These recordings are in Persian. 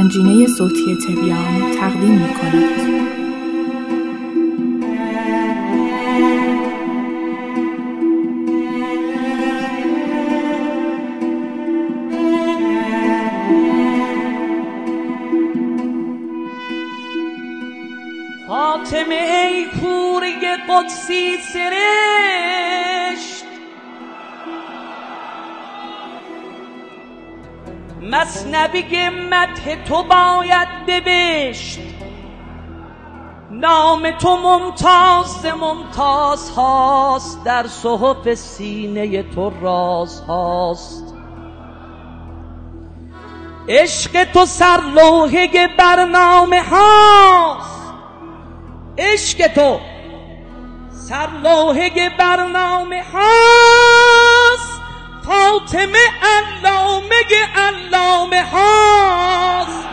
گنجینه صوتی تبیان تقدیم می‌کند. فاطمه ای کوری قدسی سرشت، مثنوی مدح تو باید نوشت. نام تو ممتاز ممتاز هاست، در صحف سینه تو راز هاست. عشق تو سرلوحه برنامه هاست، عشق تو سرلوحه برنامه هاست. فاطمه علامه هاست.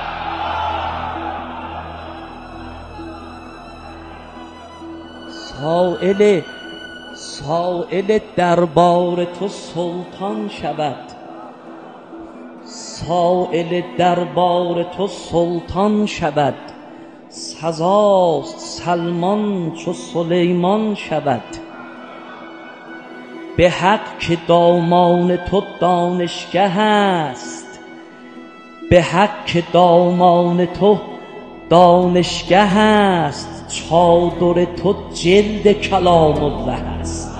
سائل دربار تو سلطان شود، سائل دربار تو سلطان شود. سزاست سلمان چو سلیمان شود. به حق که دامان تو دانشگه است، به حق که دامان تو دانشگه است. چادر تو جلد کلام الله است.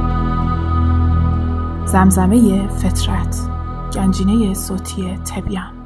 زمزمه فطرت، گنجینه صوتی تبیان.